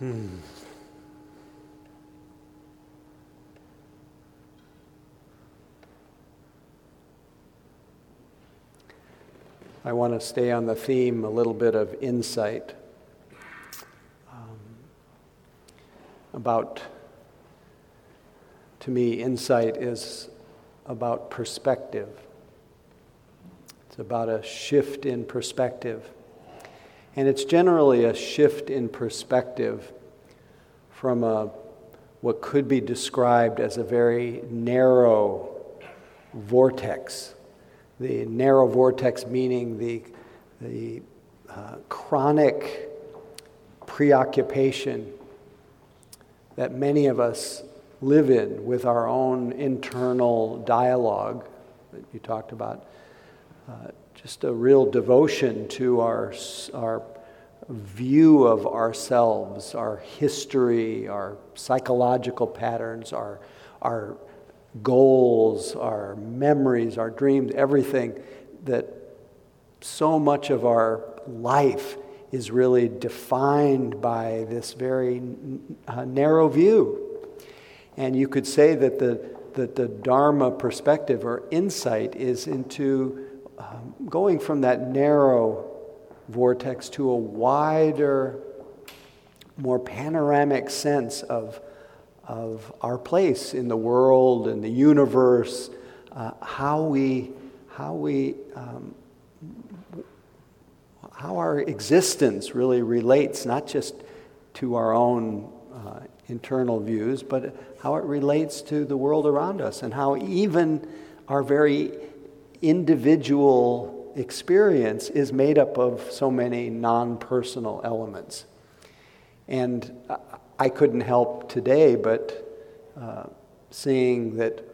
I want to stay on the theme a little bit of insight. To me, insight is about perspective. It's about a shift in perspective. And it's generally a shift in perspective from what could be described as a very narrow vortex. The narrow vortex meaning the chronic preoccupation that many of us live in with our own internal dialogue that you talked about. Just a real devotion to our view of ourselves, our history, our psychological patterns, our goals, our memories, our dreams, everything, that so much of our life is really defined by this very narrow view. And you could say that the Dharma perspective or insight is into going from that narrow vortex to a wider, more panoramic sense of our place in the world and the universe, how our existence really relates not just to our own internal views, but how it relates to the world around us, and how even our very individual experience is made up of so many non-personal elements. And I couldn't help today but seeing that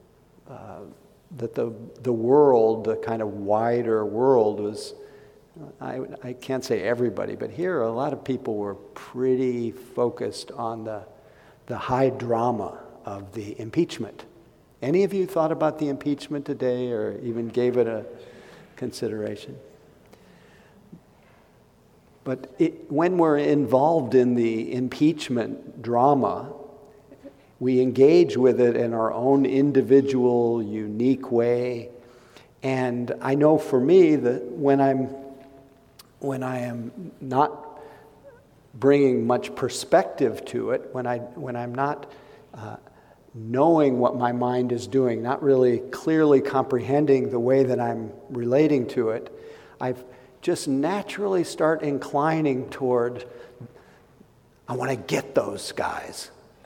the world, the kind of wider world, was, I can't say everybody, but here a lot of people were pretty focused on the high drama of the impeachment. Any of you thought about the impeachment today or even gave it a consideration? But when we're involved in the impeachment drama, we engage with it in our own individual, unique way. And I know for me that when I am not bringing much perspective to it, when I'm not knowing what my mind is doing, not really clearly comprehending the way that I'm relating to it, I've just naturally start inclining toward, I want to get those guys.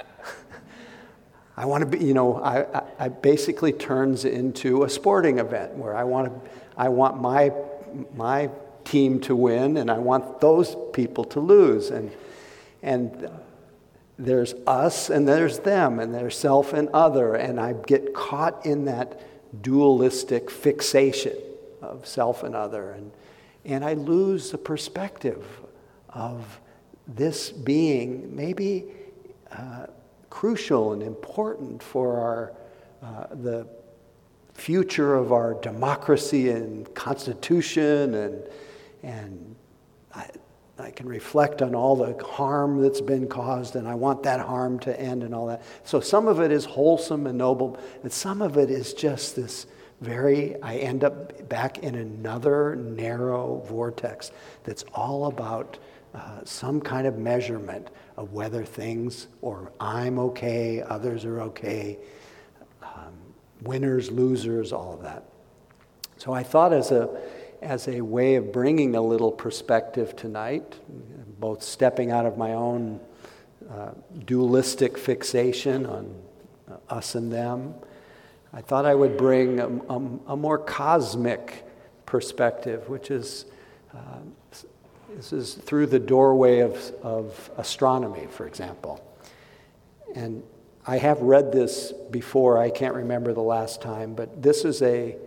I want to be, I basically turns into a sporting event where I want my team to win and I want those people to lose. And there's us and there's them and there's self and other, and I get caught in that dualistic fixation of self and other, and I lose the perspective of this being maybe crucial and important for the future of our democracy and constitution, and I can reflect on all the harm that's been caused, and I want that harm to end and all that. So some of it is wholesome and noble, and some of it is just this I end up back in another narrow vortex that's all about some kind of measurement of whether things, or I'm okay, others are okay, winners, losers, all of that. So I thought as a way of bringing a little perspective tonight, both stepping out of my own dualistic fixation on us and them, I thought I would bring a more cosmic perspective, which is this is through the doorway of astronomy, for example. And I have read this before, I can't remember the last time, but this is a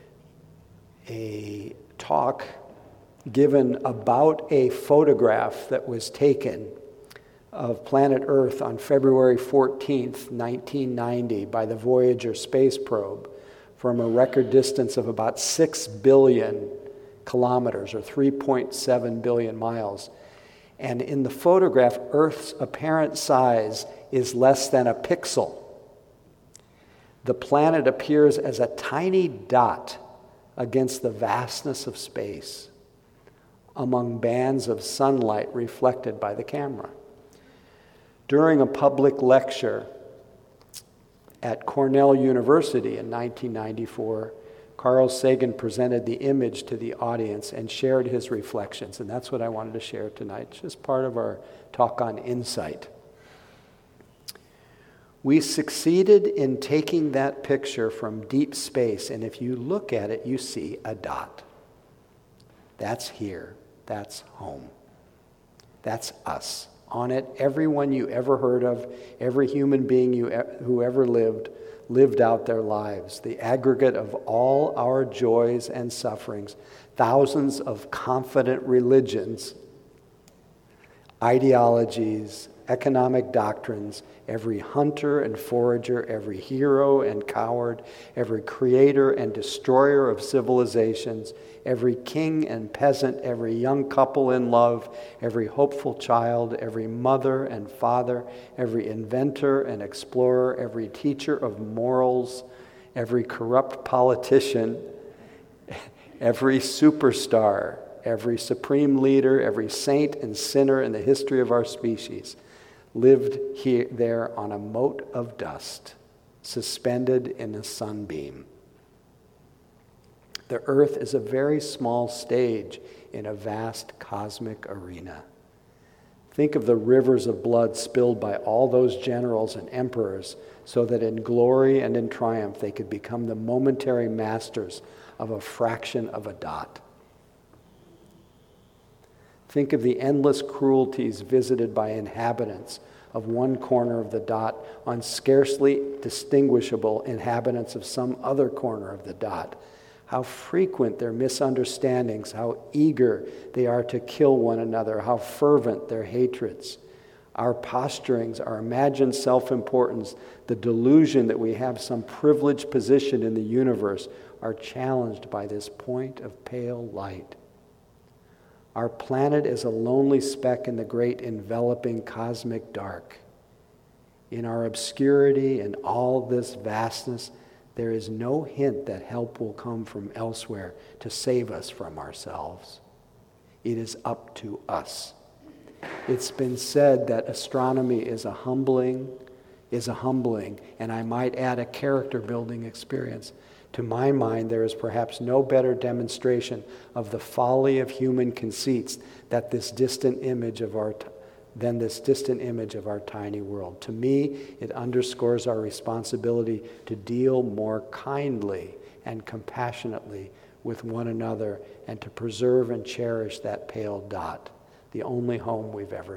talk given about a photograph that was taken of planet Earth on February 14th, 1990 by the Voyager space probe from a record distance of about 6 billion kilometers or 3.7 billion miles. And in the photograph, Earth's apparent size is less than a pixel. The planet appears as a tiny dot against the vastness of space, among bands of sunlight reflected by the camera. During a public lecture at Cornell University in 1994, Carl Sagan presented the image to the audience and shared his reflections, and that's what I wanted to share tonight. It's just part of our talk on insight. We succeeded in taking that picture from deep space, and if you look at it, you see a dot. That's here. That's home. That's us. On it, everyone you ever heard of, every human being who ever lived out their lives, the aggregate of all our joys and sufferings, thousands of confident religions, ideologies, economic doctrines, every hunter and forager, every hero and coward, every creator and destroyer of civilizations, every king and peasant, every young couple in love, every hopeful child, every mother and father, every inventor and explorer, every teacher of morals, every corrupt politician, every superstar, every supreme leader, every saint and sinner in the history of our species lived there on a mote of dust, suspended in a sunbeam. The earth is a very small stage in a vast cosmic arena. Think of the rivers of blood spilled by all those generals and emperors so that in glory and in triumph they could become the momentary masters of a fraction of a dot. Think of the endless cruelties visited by inhabitants of one corner of the dot on scarcely distinguishable inhabitants of some other corner of the dot. How frequent their misunderstandings, how eager they are to kill one another, how fervent their hatreds. Our posturings, our imagined self-importance, the delusion that we have some privileged position in the universe are challenged by this point of pale light. Our planet is a lonely speck in the great enveloping cosmic dark. In our obscurity and all this vastness, there is no hint that help will come from elsewhere to save us from ourselves. It is up to us. It's been said that astronomy is a humbling, and I might add a character-building experience. To my mind, there is perhaps no better demonstration of the folly of human conceits than this distant image of our tiny world. To me, it underscores our responsibility to deal more kindly and compassionately with one another and to preserve and cherish that pale dot, the only home we've ever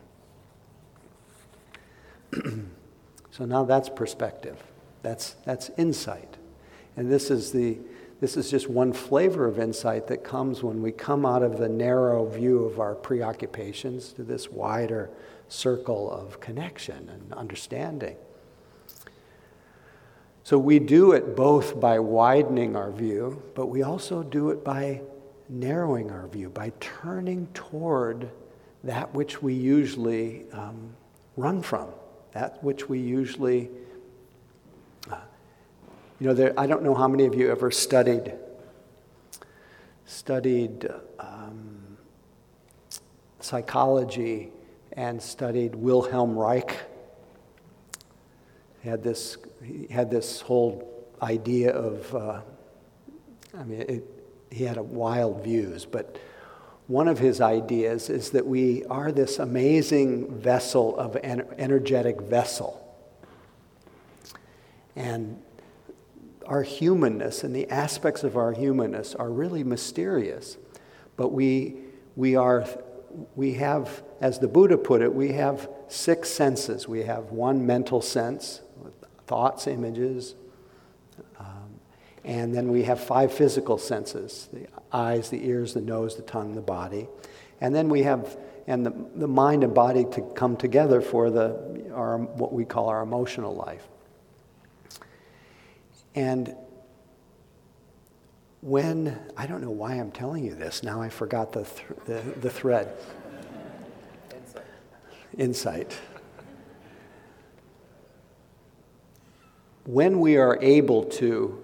known. So now that's perspective. That's insight. And this is just one flavor of insight that comes when we come out of the narrow view of our preoccupations to this wider circle of connection and understanding. So we do it both by widening our view, but we also do it by narrowing our view, by turning toward that which we usually run from, that which we usually I don't know how many of you ever studied psychology and studied Wilhelm Reich. He had this whole idea of, he had wild views, but one of his ideas is that we are this amazing vessel of energetic vessel. And our humanness and the aspects of our humanness are really mysterious. But we have, as the Buddha put it, we have 6 senses. We have one mental sense, thoughts, images, and then we have 5 physical senses, the eyes, the ears, the nose, the tongue, the body. And then we have, and the mind and body to come together for what we call our emotional life. And I don't know why I'm telling you this, now I forgot the thread. insight. When we are able to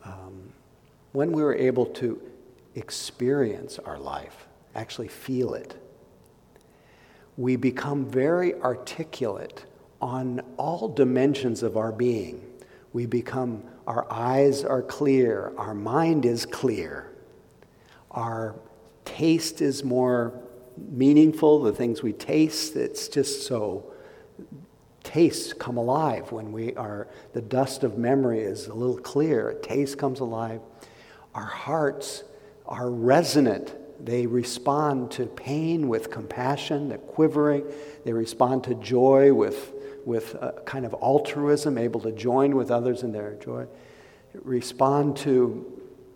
experience our life, actually feel it, we become very articulate on all dimensions of our being. Our eyes are clear, our mind is clear, our taste is more meaningful, the things we taste, it's just so, tastes come alive when the dust of memory is a little clear, taste comes alive. Our hearts are resonant. They respond to pain with compassion, they're quivering. They respond to joy with a kind of altruism, able to join with others in their joy. Respond to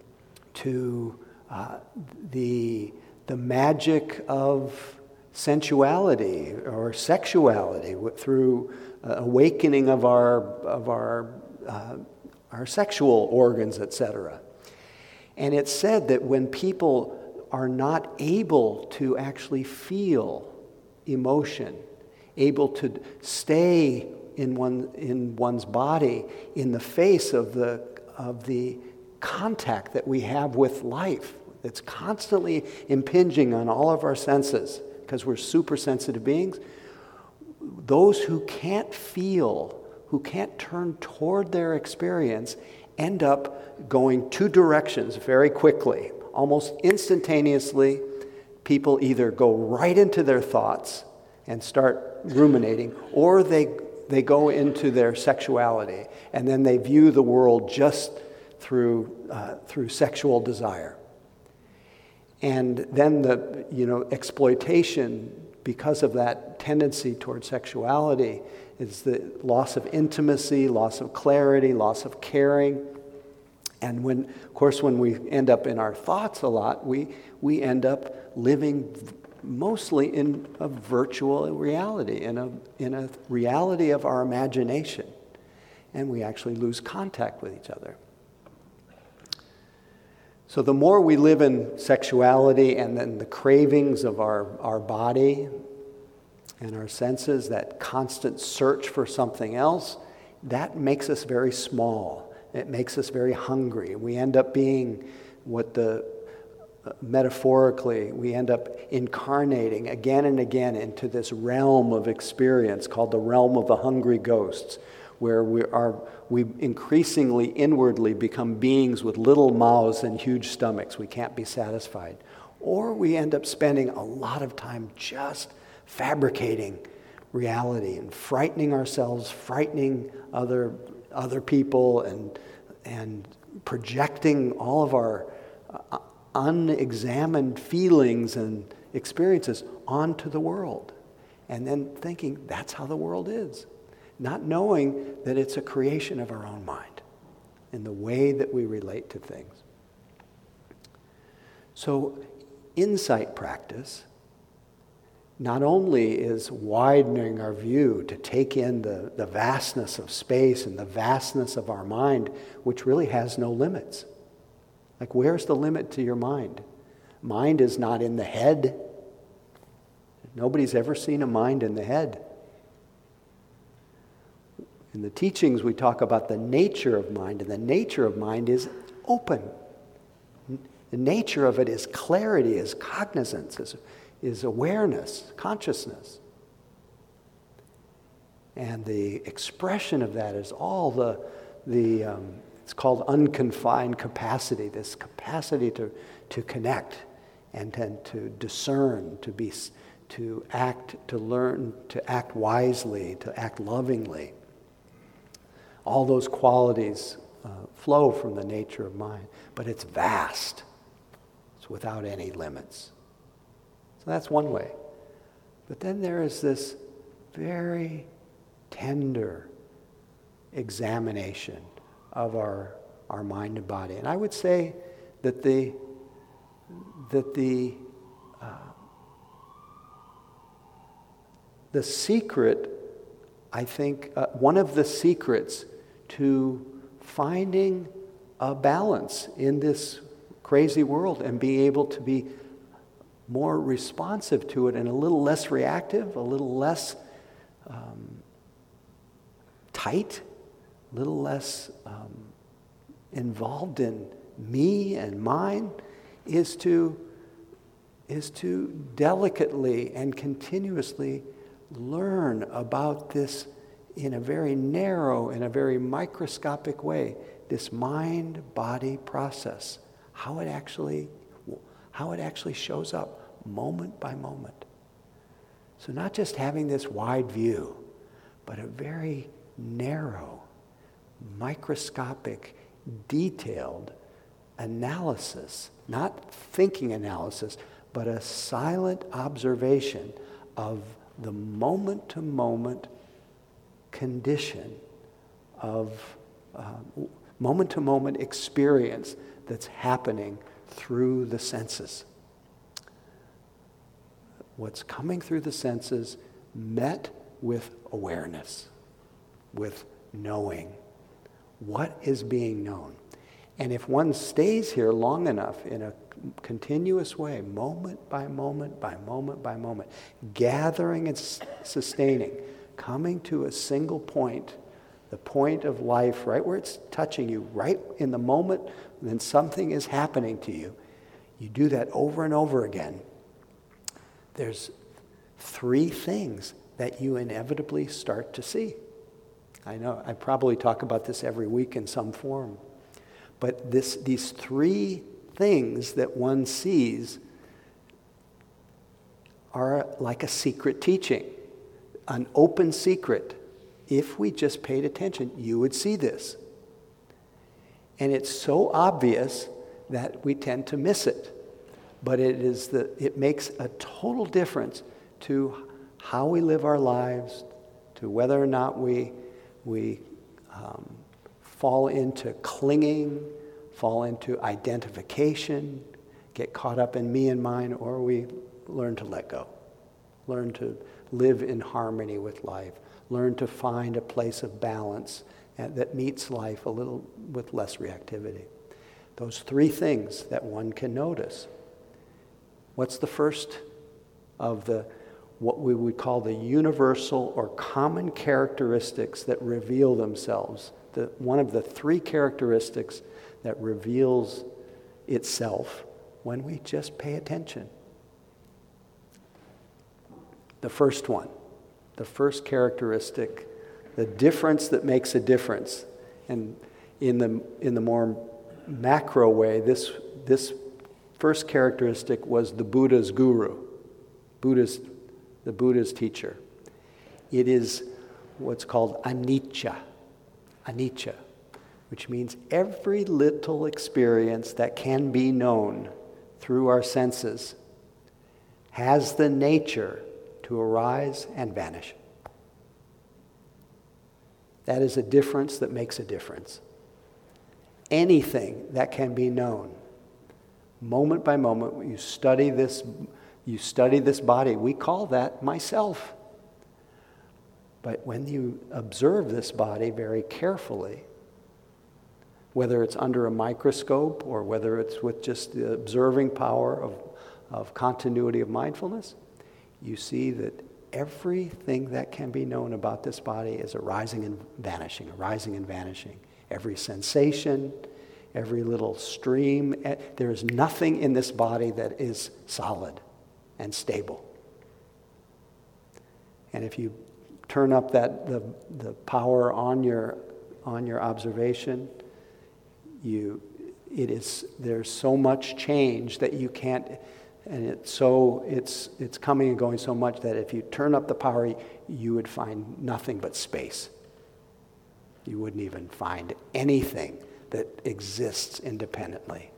the magic of sensuality or sexuality through awakening of our sexual organs, etc. And it's said that when people are not able to actually feel emotion, able to stay in one's body in the face of the contact that we have with life, that's constantly impinging on all of our senses, because we're super sensitive beings. Those who can't feel, who can't turn toward their experience, end up going two directions very quickly. Almost instantaneously, people either go right into their thoughts and start ruminating, or they go into their sexuality, and then they view the world just through sexual desire. And then the exploitation, because of that tendency toward sexuality, is the loss of intimacy, loss of clarity, loss of caring. And when we end up in our thoughts a lot, we end up living mostly in a virtual reality, in a reality of our imagination. And we actually lose contact with each other. So the more we live in sexuality and then the cravings of our body and our senses, that constant search for something else, that makes us very small. It makes us very hungry. We end up being metaphorically, we end up incarnating again and again into this realm of experience called the realm of the hungry ghosts, where we increasingly inwardly become beings with little mouths and huge stomachs. We can't be satisfied. Or we end up spending a lot of time just fabricating reality and frightening ourselves, frightening other people, and projecting all of our unexamined feelings and experiences onto the world. And then thinking that's how the world is. Not knowing that it's a creation of our own mind in the way that we relate to things. So insight practice not only is widening our view to take in the vastness of space and the vastness of our mind, which really has no limits. Like, where's the limit to your mind? Mind is not in the head. Nobody's ever seen a mind in the head. In the teachings, we talk about the nature of mind, and the nature of mind is open. The nature of it is clarity, is cognizance, is awareness, consciousness. And the expression of that is all it's called unconfined capacity, this capacity to connect and to discern, to act, to learn, to act wisely, to act lovingly. All those qualities flow from the nature of mind, but it's vast. It's without any limits. So that's one way. But then there is this very tender examination of our mind and body. And I would say that the secret, I think, one of the secrets to finding a balance in this crazy world and being able to be more responsive to it and a little less reactive, a little less tight, a little less involved in me and mine, is to delicately and continuously learn about this in a very narrow, in a very microscopic way, this mind-body process, how it actually shows up moment by moment. So not just having this wide view, but a very narrow, microscopic, detailed analysis, not thinking analysis, but a silent observation of the moment-to-moment condition of moment-to-moment experience that's happening through the senses. What's coming through the senses met with awareness, with knowing. What is being known? And if one stays here long enough in a continuous way, moment by moment by moment by moment, gathering and sustaining, coming to a single point, the point of life, right where it's touching you, right in the moment when something is happening to you, you do that over and over again. There's 3 things that you inevitably start to see. I know, I probably talk about this every week in some form. But these 3 things that one sees are like a secret teaching, an open secret. If we just paid attention, you would see this. And it's so obvious that we tend to miss it. But it makes a total difference to how we live our lives, to whether or not we fall into clinging, fall into identification, get caught up in me and mine, or we learn to let go, learn to live in harmony with life, learn to find a place of balance that meets life a little with less reactivity. Those 3 things that one can notice. What's the first of what we would call the universal or common characteristics that reveal themselves? One of the 3 characteristics that reveals itself when we just pay attention. The first one, the first characteristic, the difference that makes a difference. And in the more macro way, this first characteristic was the Buddha's guru, the Buddha's teacher. It is what's called anicca, which means every little experience that can be known through our senses has the nature to arise and vanish. That is a difference that makes a difference. Anything that can be known, moment by moment, when you study this body, we call that myself. But when you observe this body very carefully, whether it's under a microscope or whether it's with just the observing power of continuity of mindfulness, you see that everything that can be known about this body is arising and vanishing, arising and vanishing. Every sensation, every little stream, there is nothing in this body that is solid and stable. And if you turn up the power on your observation, there's so much change that you can't, and it's coming and going so much that if you turn up the power, you would find nothing but space. You wouldn't even find anything that exists independently.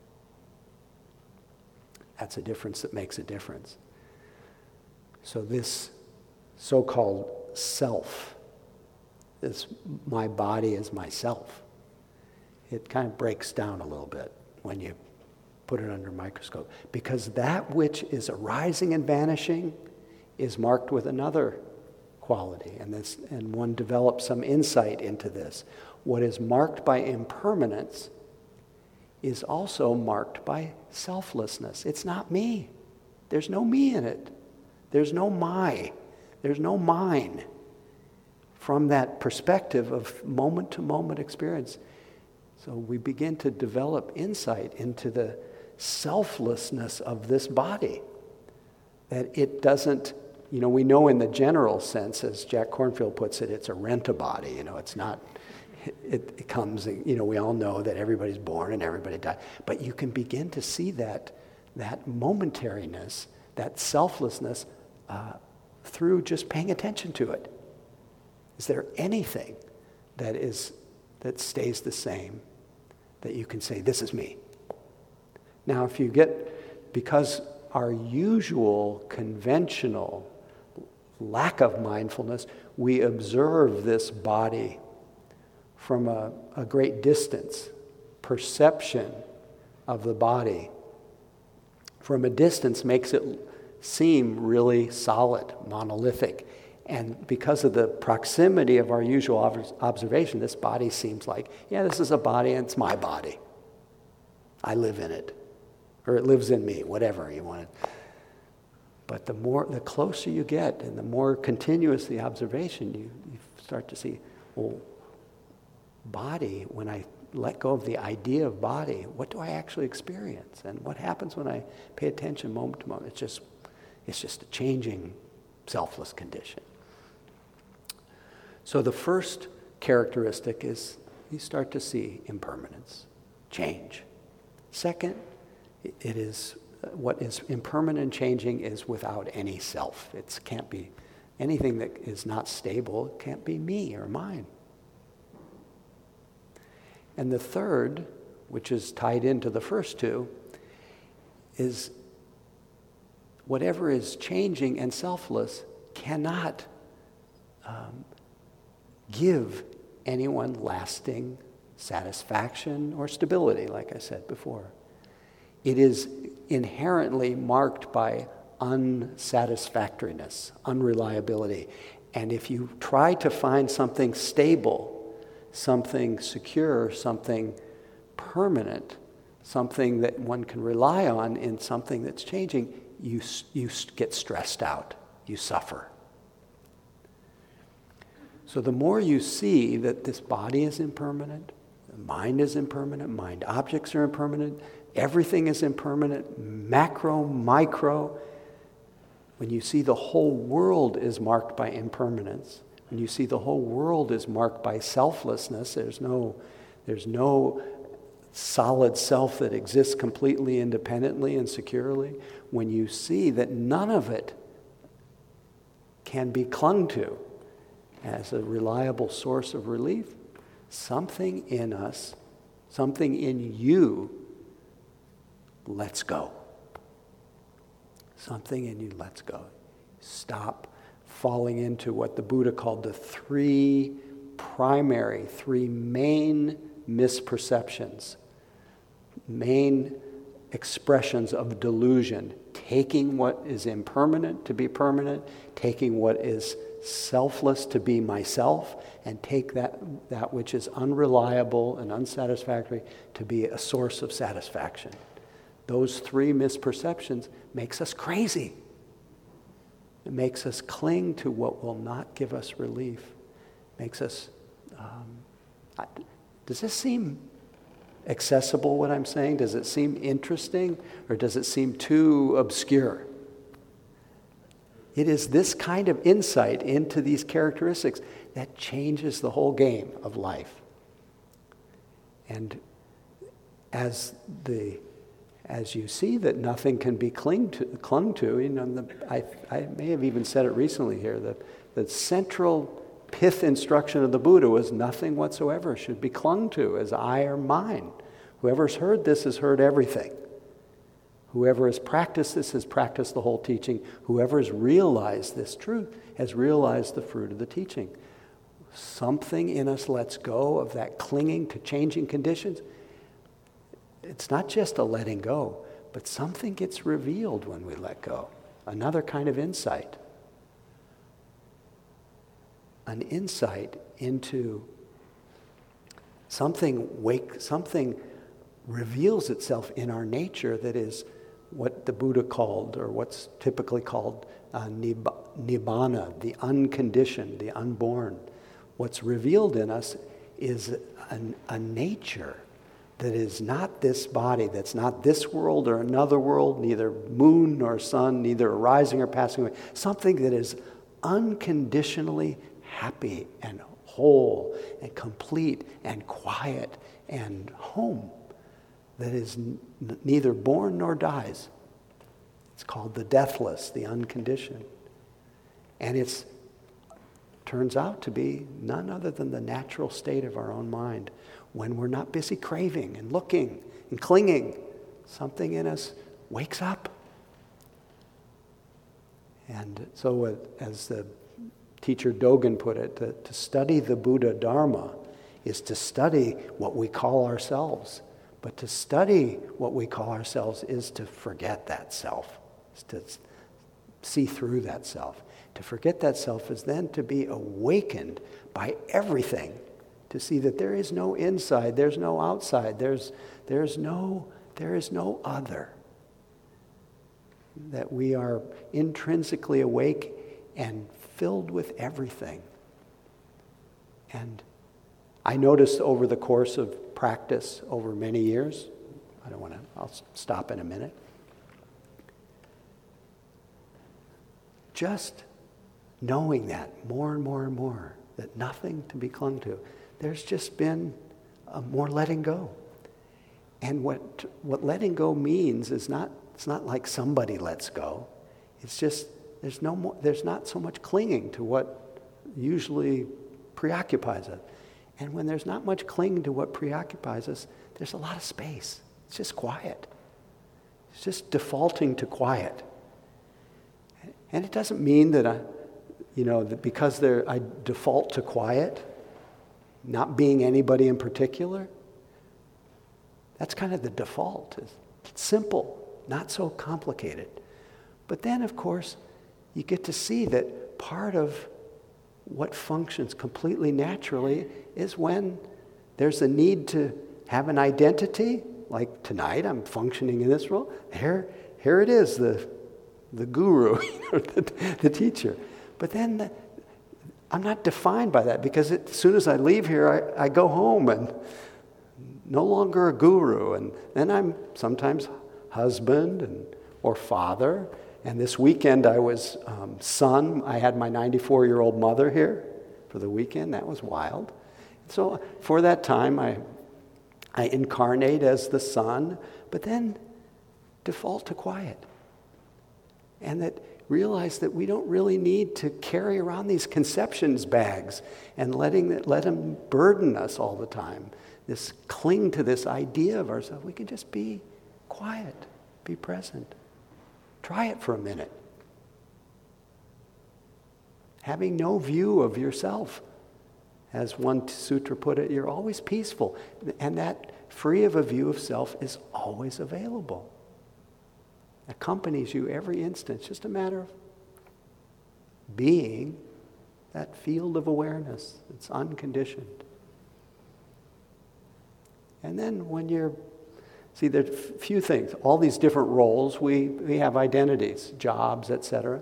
That's a difference that makes a difference. So this so-called self, my body is myself, it kind of breaks down a little bit when you put it under a microscope, because that which is arising and vanishing is marked with another quality, and one develops some insight into this. What is marked by impermanence is also marked by selflessness. It's not me. There's no me in it. There's no my. There's no mine. from that perspective of moment-to-moment experience. So we begin to develop insight into the selflessness of this body. That it doesn't, we know in the general sense, as Jack Kornfield puts it, it's a rent-a-body. It's not, it comes, we all know that everybody's born and everybody dies. But you can begin to see that momentariness, that selflessness, through just paying attention to it. Is there anything that stays the same that you can say, this is me? Now, because our usual conventional lack of mindfulness, we observe this body from a great distance. Perception of the body from a distance makes it seem really solid, monolithic. And because of the proximity of our usual observation, this body seems like, this is a body and it's my body. I live in it. Or it lives in me, whatever you want. But the closer you get and the more continuous the observation, you start to see, body, when I let go of the idea of body, what do I actually experience? And what happens when I pay attention moment to moment? It's just a changing, selfless condition. So the first characteristic is you start to see impermanence, change. Second, it is what is impermanent and changing is without any self. It can't be anything that is not stable. It can't be me or mine. And the third, which is tied into the first two, is whatever is changing and selfless cannot give anyone lasting satisfaction or stability, like I said before. It is inherently marked by unsatisfactoriness, unreliability. And if you try to find something stable, something secure, something permanent, something that one can rely on in something that's changing, you get stressed out, you suffer. So the more you see that this body is impermanent, the mind is impermanent, mind objects are impermanent, everything is impermanent, macro, micro. When you see the whole world is marked by impermanence, when you see the whole world is marked by selflessness, there's no solid self that exists completely independently and securely. When you see that none of it can be clung to as a reliable source of relief, something in us, something in you lets go. Something in you lets go. Stop falling into what the Buddha called the three main misperceptions, main expressions of delusion. Taking what is impermanent to be permanent, taking what is selfless to be myself, and take that which is unreliable and unsatisfactory to be a source of satisfaction. Those three misperceptions makes us crazy. It makes us cling to what will not give us relief. Makes us, does this seem accessible, what I'm saying? Does it seem interesting, or does it seem too obscure? It is this kind of insight into these characteristics that changes the whole game of life. And as you see that nothing can be clung to, I may have even said it recently here, the central pith instruction of the Buddha was nothing whatsoever should be clung to as I or mine. Whoever's heard this has heard everything. Whoever has practiced this has practiced the whole teaching. Whoever has realized this truth has realized the fruit of the teaching. Something in us lets go of that clinging to changing conditions. It's not just a letting go, but something gets revealed when we let go. Another kind of insight. An insight into something reveals itself in our nature that is what the Buddha called, or what's typically called nibbana, the unconditioned, the unborn. what's revealed in us is a nature that is not this body, that's not this world or another world, neither moon nor sun, neither arising or passing away. Something that is unconditionally happy and whole and complete and quiet and home, that is neither born nor dies. It's called the deathless, the unconditioned. And it turns out to be none other than the natural state of our own mind. When we're not busy craving and looking and clinging, something in us wakes up. And so as the teacher Dogen put it, to study the Buddha Dharma is to study what we call ourselves. But to study what we call ourselves is to forget that self, is to see through that self. To forget that self is then to be awakened by everything, to see that there is no inside, there's no outside, there is no other. That we are intrinsically awake and filled with everything. And I noticed over the course of practice over many years, I'll stop in a minute, just knowing that more and more and more, that nothing to be clung to, there's just been more letting go. And what letting go means is it's not like somebody lets go. It's just there's not so much clinging to what usually preoccupies us. And when there's not much clinging to what preoccupies us, there's a lot of space. It's just quiet. It's just defaulting to quiet. And it doesn't mean that that because I default to quiet, not being anybody in particular. That's kind of the default. It's simple, not so complicated. But then, of course, you get to see that part of what functions completely naturally is when there's a need to have an identity. Like tonight, I'm functioning in this role. Here it is, the guru, the teacher. But then I'm not defined by that, because as soon as I leave here, I go home and no longer a guru. And then I'm sometimes husband or father. And this weekend I was son. I had my 94-year-old mother here for the weekend. That was wild. So for that time, I incarnate as the son, but then default to quiet. And that realize that we don't really need to carry around these conceptions bags and let them burden us all the time. This cling to this idea of ourselves. We can just be quiet, be present. Try it for a minute. Having no view of yourself. As one sutra put it, you're always peaceful. And that free of a view of self is always available. Accompanies you every instant. It's just a matter of being that field of awareness. It's unconditioned. And then when there's a few things. All these different roles, we have identities, jobs, etc.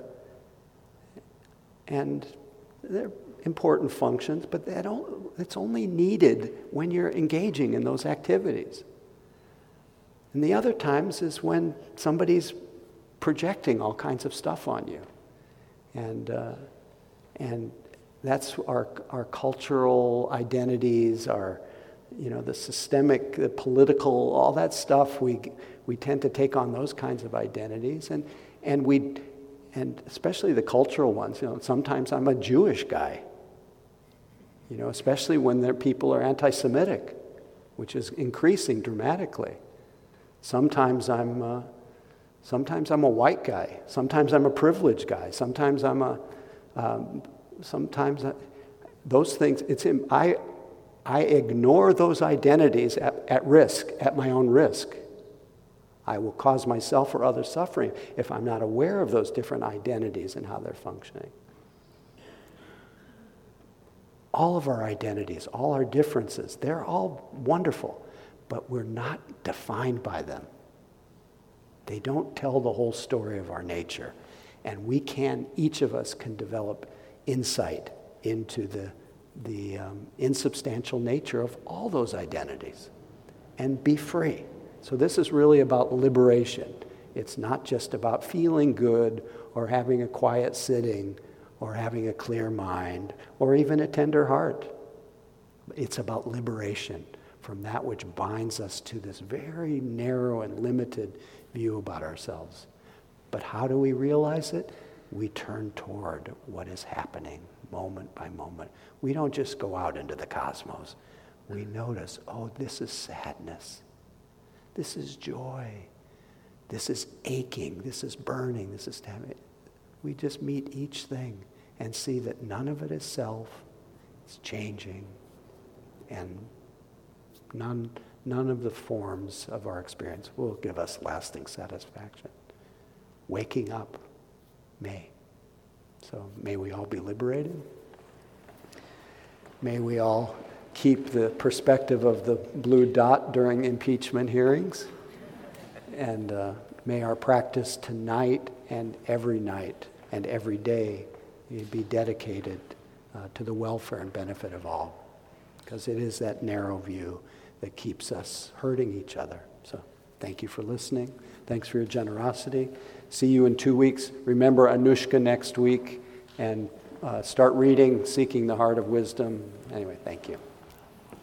And they're important functions, but it's only needed when you're engaging in those activities. And the other times is when somebody's projecting all kinds of stuff on you. And that's our cultural identities, the systemic, the political, all that stuff. We tend to take on those kinds of identities, and especially the cultural ones. Sometimes I'm a Jewish guy. Especially when people are anti-Semitic, which is increasing dramatically. Sometimes I'm a white guy. Sometimes I'm a privileged guy. Sometimes those things. I ignore those identities at risk, at my own risk. I will cause myself or others suffering if I'm not aware of those different identities and how they're functioning. All of our identities, all our differences, they're all wonderful, but we're not defined by them. They don't tell the whole story of our nature. And each of us can develop insight into insubstantial nature of all those identities and be free. So this is really about liberation. It's not just about feeling good or having a quiet sitting or having a clear mind or even a tender heart. It's about liberation from that which binds us to this very narrow and limited view about ourselves. But how do we realize it? We turn toward what is happening moment by moment. We don't just go out into the cosmos. We notice, oh, this is sadness. This is joy. This is aching. This is burning. This is damage. We just meet each thing and see that none of it is self. It's changing. And none of the forms of our experience will give us lasting satisfaction. Waking up may. So may we all be liberated. May we all keep the perspective of the blue dot during impeachment hearings. And may our practice tonight and every day be dedicated to the welfare and benefit of all. Because it is that narrow view that keeps us hurting each other. So thank you for listening. Thanks for your generosity. See you in 2 weeks. Remember Anushka next week, and start reading Seeking the Heart of Wisdom. Anyway, thank you.